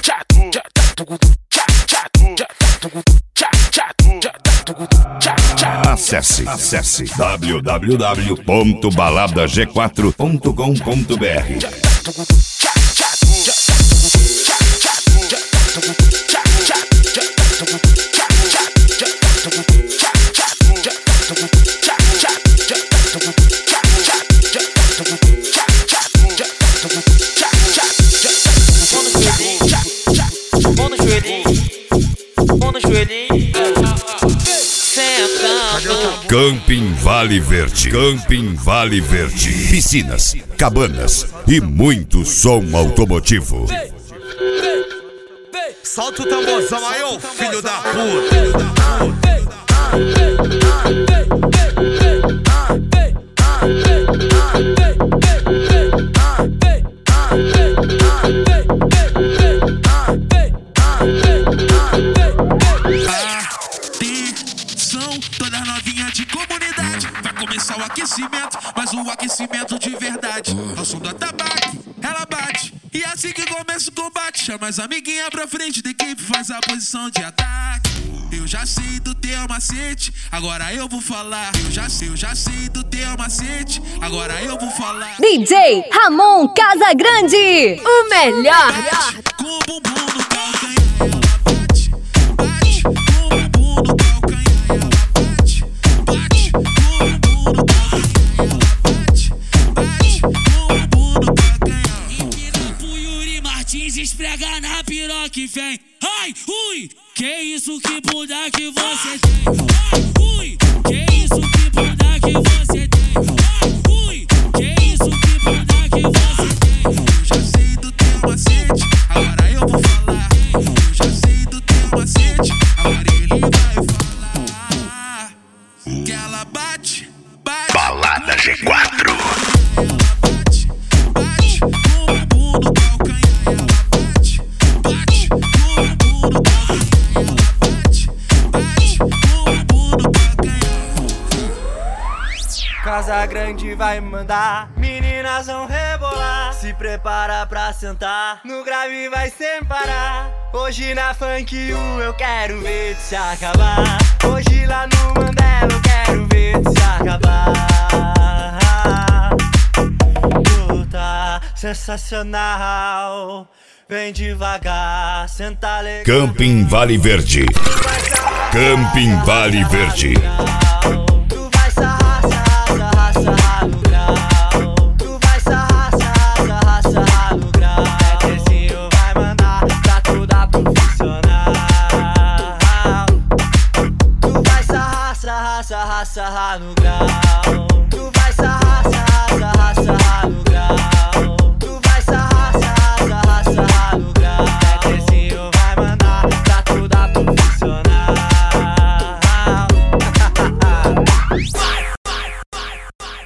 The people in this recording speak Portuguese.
Acesse www.baladag4.com.br. Camping Vale Verde. Camping Vale Verde. Piscinas, cabanas e muito som automotivo. Solta o tamborzão aí, ô filho da puta. Toda novinha de comunidade, vai começar o aquecimento, mas o aquecimento de verdade. Ao som do atabaque, ela bate, e assim que começa o combate, chama as amiguinhas pra frente da equipe, faz a posição de ataque. Eu já sei do teu macete, agora eu vou falar. Eu já sei do teu macete, agora eu vou falar. DJ Ramon Casagrande, o melhor. Com o bumbum no calcanhar, ela bate, bate, com o bumbum no calcanhar. Esfrega na piroca e vem. Ai, ui, que isso que bunda que você tem. Ai, ui, que isso que bunda que você tem. Ai, ui, que isso que bunda que você tem. Eu já sei do teu macete, agora eu vou falar. Eu já sei do teu macete, agora ele vai falar. Que ela bate, bate. Balada G4. Casagrande vai mandar, meninas vão rebolar. Se prepara pra sentar, no grave vai sem parar. Hoje na Funk U eu quero ver tu se acabar. Hoje lá no Mandela eu quero ver tu se acabar. Tu tá sensacional, vem devagar, senta legal. Camping Vale Verde. Camping Vale Verde. Sarra no grau.